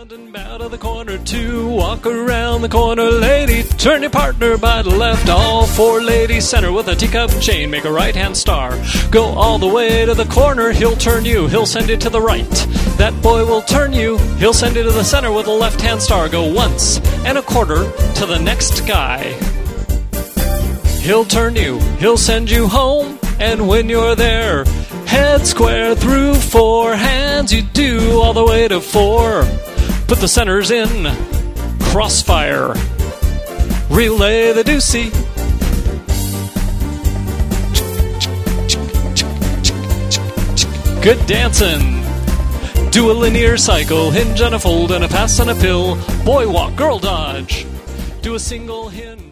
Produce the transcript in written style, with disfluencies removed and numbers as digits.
Round and bow to the corner two. Walk around the corner, lady. Turn your partner by the left. All four ladies center with a teacup chain. Make a right-hand star. Go all the way to the corner. He'll turn you. He'll send you to the right. That boy will turn you. He'll send you to the center with a left-hand star. Go once and a quarter to the next guy. He'll turn you. He'll send you home. And when you're there, head square through four hands. You do all the way to four. Put the centers in crossfire. Relay the deucey. Good dancing. Do a linear cycle. Hinge and a fold and a pass and a pill. Boy walk, girl dodge. Do a single hinge.